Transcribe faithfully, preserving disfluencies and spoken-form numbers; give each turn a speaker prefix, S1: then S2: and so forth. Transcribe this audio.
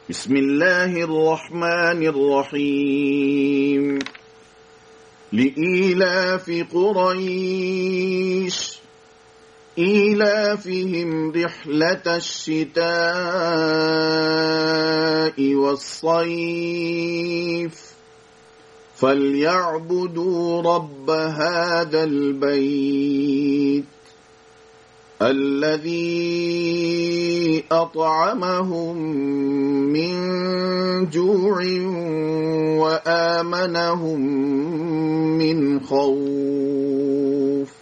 S1: بسم الله الرحمن الرحيم لإيلاف قريش إيلافهم رحلة الشتاء والصيف فليعبدوا رب هذا البيت الذي أطعمهم من جوع وآمنهم من خوف